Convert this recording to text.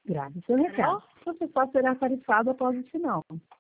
Grave seu Tá bom? recado. Você só será tarifado após o sinal.